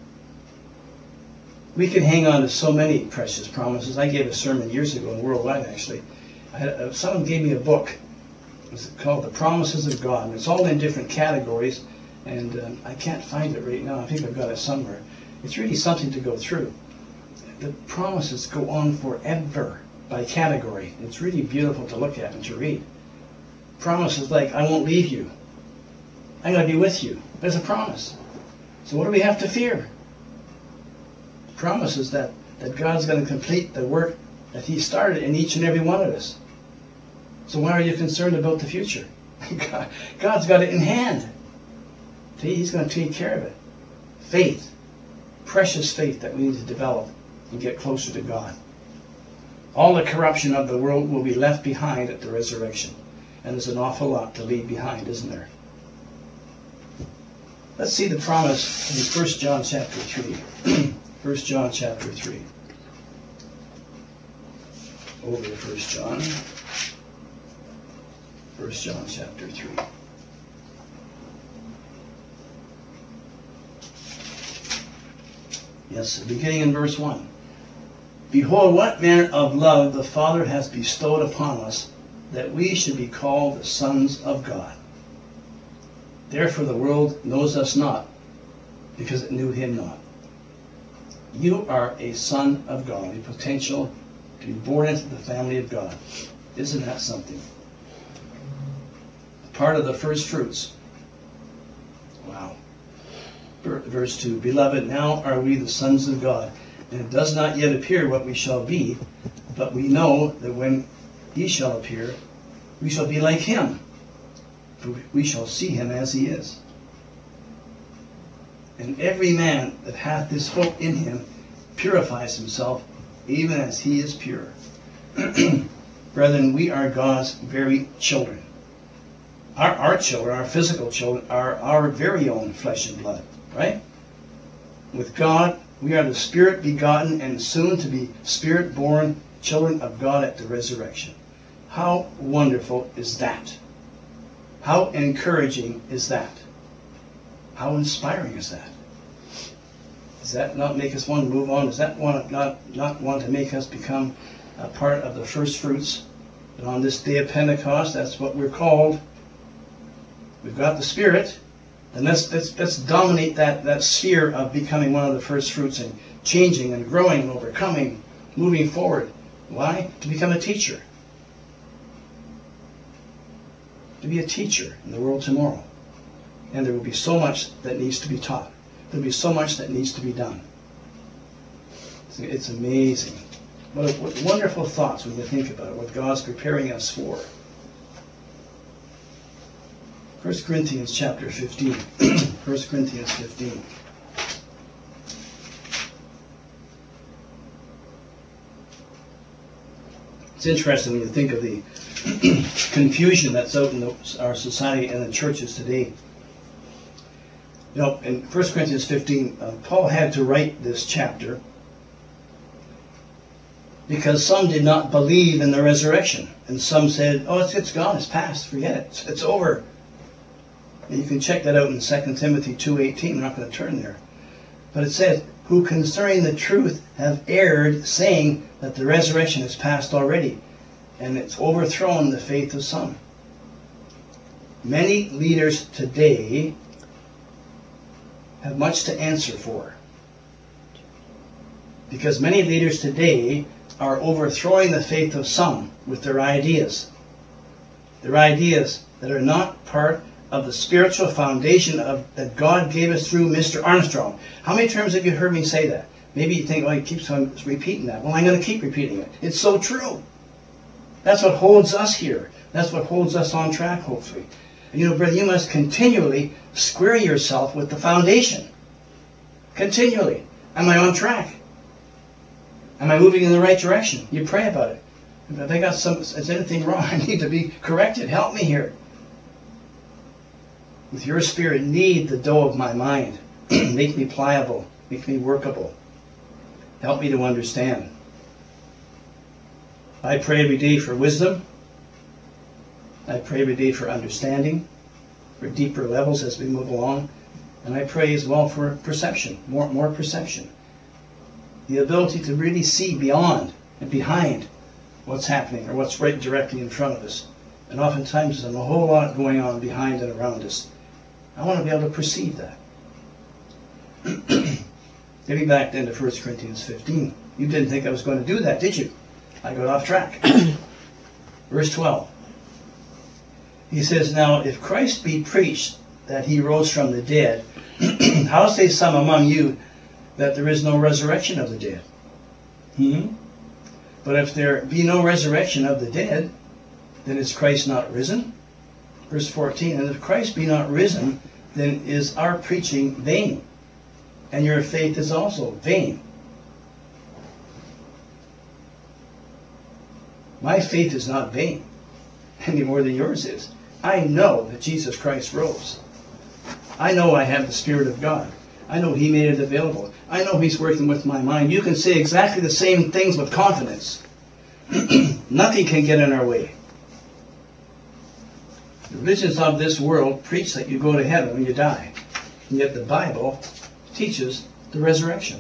Speaker 1: We can hang on to so many precious promises. I gave a sermon years ago, worldwide actually. I had, uh, someone gave me a book. It's called The Promises of God. And it's all in different categories, and um, I can't find it right now. I think I've got it somewhere. It's really something to go through. The promises go on forever by category. It's really beautiful to look at and to read. Promises like, I won't leave you. I'm going to be with you. There's a promise. So what do we have to fear? Promises that, that God's going to complete the work that he started in each and every one of us. So why are you concerned about the future? God, God's got it in hand. He's going to take care of it. Faith. Precious faith that we need to develop and get closer to God. All the corruption of the world will be left behind at the resurrection. And there's an awful lot to leave behind, isn't there? Let's see the promise in First John chapter three. First John chapter three. Over to First John. First John chapter three. Yes, beginning in verse one. Behold, what manner of love the Father has bestowed upon us, that we should be called the sons of God. Therefore the world knows us not, because it knew him not. You are a son of God, a potential to be born into the family of God. Isn't that something? Part of the first fruits. Wow. Verse two, beloved, now are we the sons of God, and it does not yet appear what we shall be, but we know that when he shall appear, We shall be like him, for we shall see him as he is. And every man that hath this hope in him purifies himself, even as he is pure. Brethren, we are God's very children. Our, our children, our physical children, are our very own flesh and blood, right? With God, we are the Spirit begotten and soon to be Spirit born children of God at the resurrection. How wonderful is that? How encouraging is that? How inspiring is that? Does that not make us want to move on? Does that want, not, not want to make us become a part of the first fruits? But on this day of Pentecost, that's what we're called. We've got the Spirit, and let's, let's, let's dominate that, that sphere of becoming one of the first fruits and changing and growing and overcoming, moving forward. Why? To become a teacher. To be a teacher in the world tomorrow. And there will be so much that needs to be taught. There will be so much that needs to be done. It's, it's amazing. What, what wonderful thoughts when you think about it, what God's preparing us for. First Corinthians chapter fifteen. First Corinthians fifteen. It's interesting when you think of the confusion that's out in the, our society and the churches today. You know, in First Corinthians fifteen, uh, Paul had to write this chapter because some did not believe in the resurrection. And some said, oh, it's, it's gone, it's past, forget it, it's, it's over. And you can check that out in Second Timothy two eighteen, I'm not going to turn there. But it says, who concerning the truth have erred, saying that the resurrection is past already, and it's overthrown the faith of some. Many leaders today have much to answer for. Because many leaders today are overthrowing the faith of some with their ideas. Their ideas that are not part of the spiritual foundation of that God gave us through Mister Armstrong. How many times have you heard me say that? Maybe you think, oh, he keeps on repeating that. Well, I'm going to keep repeating it. It's so true. That's what holds us here. That's what holds us on track, hopefully. And you know, brother, you must continually square yourself with the foundation. Continually. Am I on track? Am I moving in the right direction? You pray about it. If I got some, is anything wrong? I need to be corrected. Help me here. With your Spirit, knead the dough of my mind. Make me pliable. Make me workable. Help me to understand. I pray every day for wisdom. I pray every day for understanding, for deeper levels as we move along. And I pray as well for perception, more, more perception. The ability to really see beyond and behind what's happening or what's right directly in front of us. And oftentimes there's a whole lot going on behind and around us. I want to be able to perceive that. Getting back then to First Corinthians fifteen. You didn't think I was going to do that, did you? I got off track. Verse twelve. He says, now if Christ be preached that he rose from the dead, how say some among you that there is no resurrection of the dead? Hmm? But if there be no resurrection of the dead, then is Christ not risen? Verse fourteen, and if Christ be not risen, then is our preaching vain, and your faith is also vain. My faith is not vain, any more than yours is. I know that Jesus Christ rose. I know I have the Spirit of God. I know he made it available. I know he's working with my mind. You can say exactly the same things with confidence. Nothing can get in our way. The religions of this world preach that you go to heaven when you die. And yet the Bible teaches the resurrection.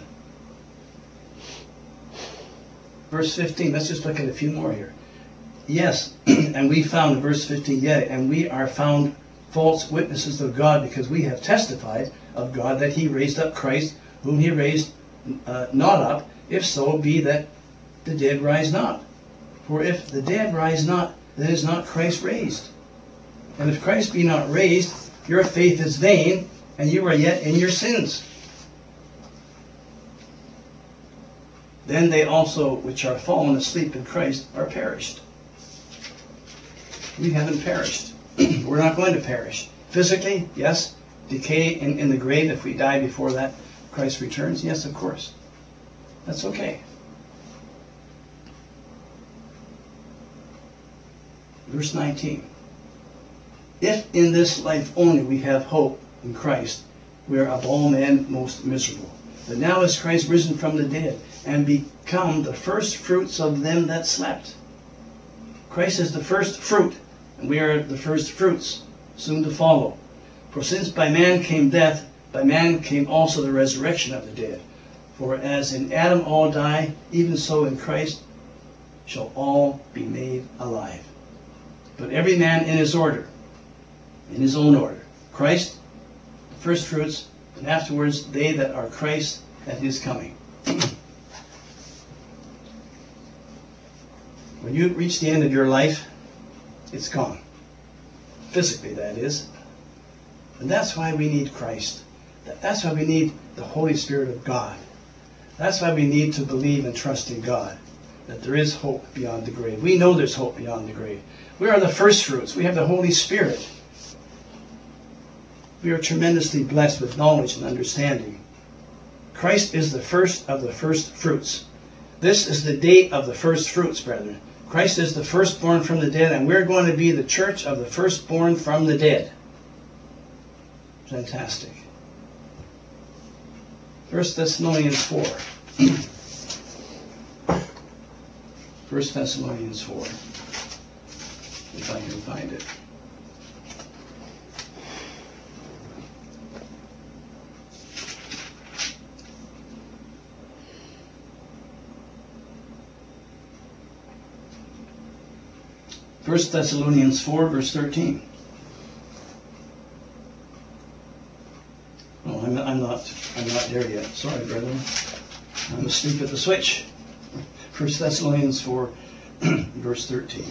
Speaker 1: Verse fifteen, let's just look at a few more here. Yes, and we found, verse fifteen, yet, and we are found false witnesses of God, because we have testified of God that he raised up Christ, whom he raised uh, not up, if so be that the dead rise not. For if the dead rise not, then is not Christ raised. And if Christ be not raised, your faith is vain, and you are yet in your sins. Then they also which are fallen asleep in Christ are perished. We haven't perished. We're not going to perish. Physically, yes. Decay in, in the grave if we die before that Christ returns, yes, of course. That's okay. Verse nineteen. If in this life only we have hope in Christ, we are of all men most miserable. But now is Christ risen from the dead, and become the first fruits of them that slept. Christ is the first fruit, and we are the first fruits, soon to follow. For since by man came death, by man came also the resurrection of the dead. For as in Adam all die, even so in Christ shall all be made alive. But every man in his order, in his own order. Christ, the first fruits, and afterwards they that are Christ at his coming. When you reach the end of your life, it's gone. Physically, that is. And that's why we need Christ. That's why we need the Holy Spirit of God. That's why we need to believe and trust in God, that there is hope beyond the grave. We know there's hope beyond the grave. We are the first fruits. We have the Holy Spirit. We are tremendously blessed with knowledge and understanding. Christ is the first of the first fruits. This is the date of the first fruits, brethren. Christ is the firstborn from the dead, and we're going to be the church of the firstborn from the dead. Fantastic. First Thessalonians four. First Thessalonians four. If I can find it. First Thessalonians four, verse thirteen. Oh, I'm, I'm not. I'm not there yet. Sorry, brethren. I'm asleep at the switch. First Thessalonians four, verse thirteen.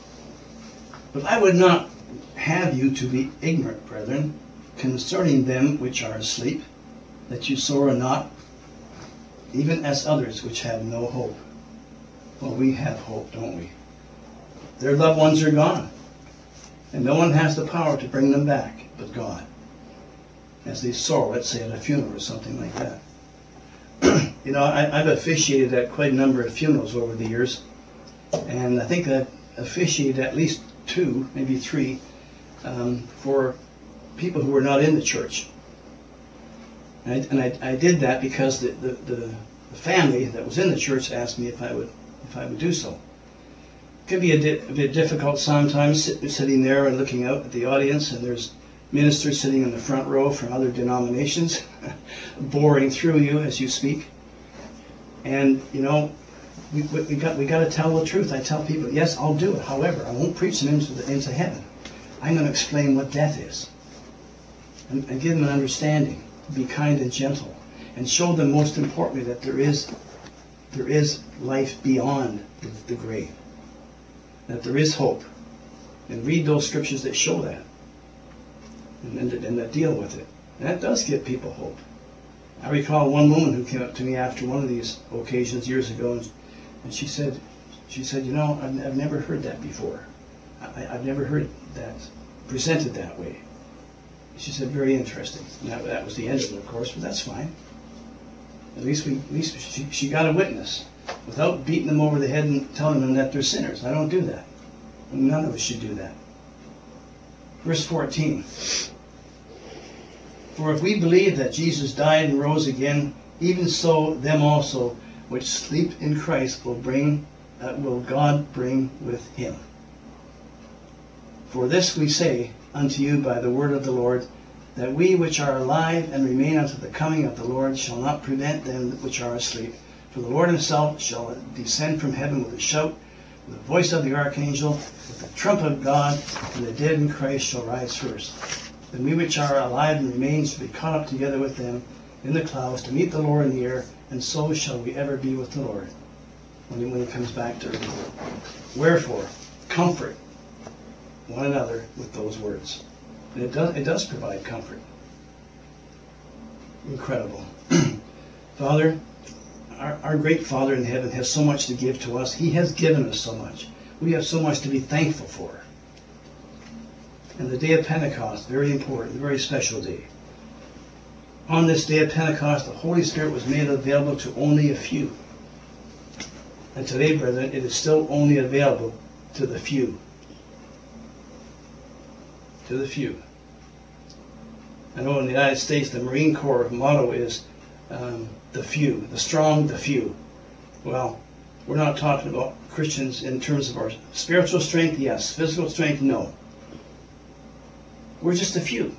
Speaker 1: But I would not have you to be ignorant, brethren, concerning them which are asleep, that you sorrow not, even as others which have no hope. Well, we have hope, don't we? Their loved ones are gone, and no one has the power to bring them back but God. As they sorrow, let's say at a funeral or something like that. You know, I, I've officiated at quite a number of funerals over the years, and I think I've officiated at least two, maybe three, um, for people who were not in the church. And I, and I, I did that because the, the, the, the family that was in the church asked me if I would if I would do so. It can be a, di- a bit difficult sometimes sit, sitting there and looking out at the audience, and there's ministers sitting in the front row from other denominations boring through you as you speak. And, you know, we, we got we got to tell the truth. I tell people, yes, I'll do it. However, I won't preach them into, the, into heaven. I'm going to explain what death is and, and give them an understanding. Be kind and gentle, and show them, most importantly, that there is there is life beyond the, the grave, that there is hope, and read those scriptures that show that, and, and, and that deal with it. And that does give people hope. I recall one woman who came up to me after one of these occasions years ago, and, and she said, she said, you know, I've, I've never heard that before. I, I've never heard that presented that way. She said, very interesting. And that, that was the end of it, of course, but that's fine. At least we, at least she, she got a witness without beating them over the head and telling them that they're sinners. I don't do that. None of us should do that. Verse fourteen. For if we believe that Jesus died and rose again, even so them also which sleep in Christ will bring, uh, will God bring with him. For this we say unto you by the word of the Lord, that we which are alive and remain unto the coming of the Lord shall not prevent them which are asleep. For the Lord himself shall descend from heaven with a shout, with the voice of the archangel, with the trump of God, and the dead in Christ shall rise first. Then we which are alive and remain shall be caught up together with them in the clouds to meet the Lord in the air, and so shall we ever be with the Lord when he, when he comes back to earth. Wherefore, comfort one another with those words. And it does, it does provide comfort. Incredible. Father, our, our great Father in heaven has so much to give to us. He has given us so much. We have so much to be thankful for. And the day of Pentecost, very important, very special day. On this day of Pentecost, the Holy Spirit was made available to only a few. And today, brethren, it is still only available to the few. To the few. I know in the United States, the Marine Corps motto is um, the few, the strong, the few. Well, we're not talking about Christians in terms of our spiritual strength, yes. Physical strength, no. We're just a few.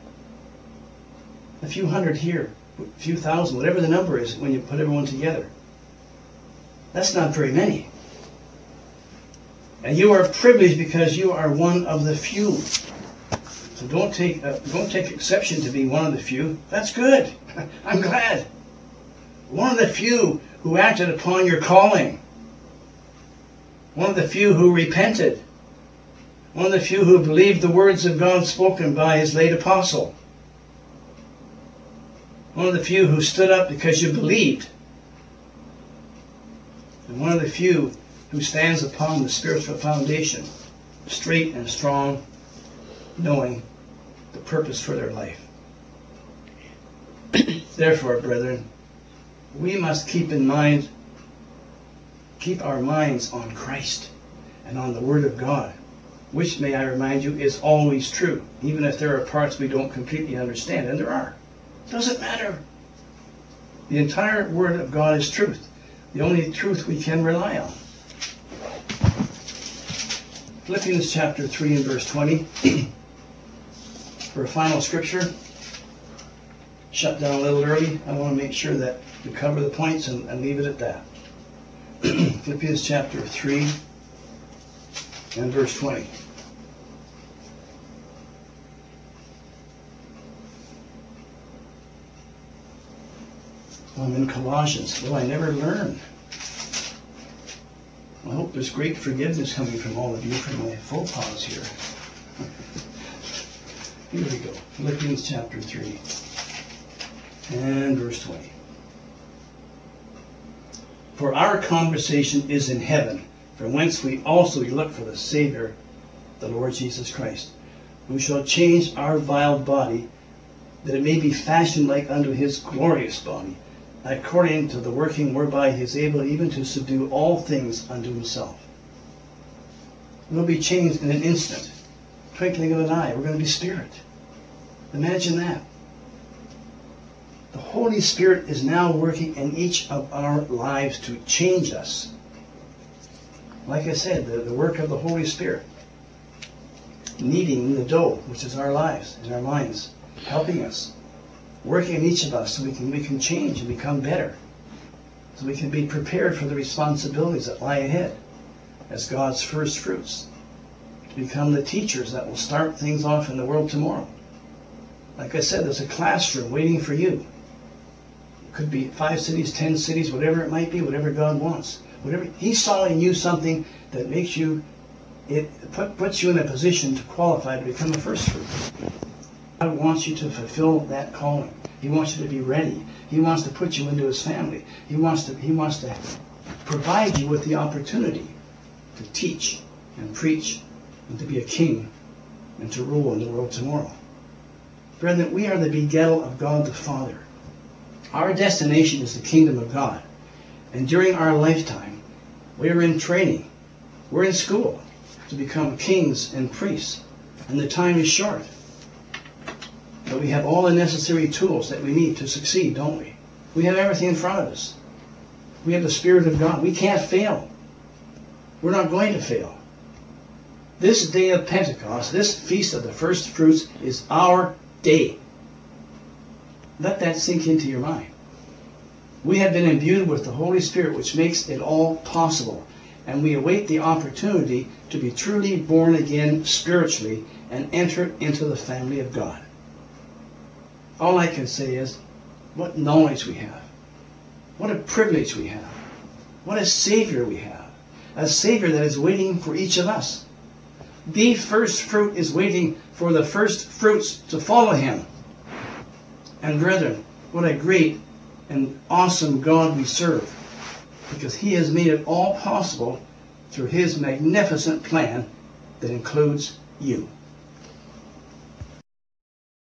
Speaker 1: A few hundred here, a few thousand, whatever the number is when you put everyone together. That's not very many. And you are privileged because you are one of the few. So don't take uh, don't take exception to being one of the few. That's good. I'm glad. One of the few who acted upon your calling. One of the few who repented. One of the few who believed the words of God spoken by his late apostle. One of the few who stood up because you believed. And one of the few who stands upon the spiritual foundation, straight and strong, knowing the purpose for their life. Therefore, brethren, we must keep in mind, keep our minds on Christ and on the Word of God, which, may I remind you, is always true, even if there are parts we don't completely understand, and there are. It doesn't matter. The entire Word of God is truth, the only truth we can rely on. Philippians chapter three and verse twenty. For a final scripture. Shut down a little early. I want to make sure that we cover the points and, and leave it at that. Philippians chapter three and verse twenty. I'm in Colossians. Well, I never learn. I hope there's great forgiveness coming from all of you for my faux pas here. Here we go. Philippians chapter three and verse twenty. For our conversation is in heaven, from whence we also look for the Savior, the Lord Jesus Christ, who shall change our vile body, that it may be fashioned like unto his glorious body, according to the working whereby he is able even to subdue all things unto himself. We'll be changed in an instant, twinkling of an eye. We're going to be spirit. Imagine that. The Holy Spirit is now working in each of our lives to change us. Like I said, the, the work of the Holy Spirit. Kneading the dough, which is our lives and our minds, helping us. Working in each of us so we can, we can change and become better. So we can be prepared for the responsibilities that lie ahead as God's first fruits. To become the teachers that will start things off in the world tomorrow. Like I said, there's a classroom waiting for you. It could be five cities, ten cities, whatever it might be, whatever God wants. Whatever He saw in you something that makes you, it put, puts you in a position to qualify to become a first fruit. God wants you to fulfill that calling. He wants you to be ready. He wants to put you into His family. He wants to, he wants to provide you with the opportunity to teach and preach and to be a king and to rule in the world tomorrow. Brethren, we are the begettal of God the Father. Our destination is the kingdom of God. And during our lifetime, we are in training. We're in school to become kings and priests. And the time is short. But we have all the necessary tools that we need to succeed, don't we? We have everything in front of us. We have the Spirit of God. We can't fail. We're not going to fail. This day of Pentecost, this feast of the first fruits, is our day. Let that sink into your mind. We have been imbued with the Holy Spirit, which makes it all possible. And we await the opportunity to be truly born again spiritually and enter into the family of God. All I can say is, what knowledge we have. What a privilege we have. What a Savior we have. A Savior that is waiting for each of us. The first fruit is waiting for the first fruits to follow Him. And brethren, what a great and awesome God we serve. Because He has made it all possible through His magnificent plan that includes you.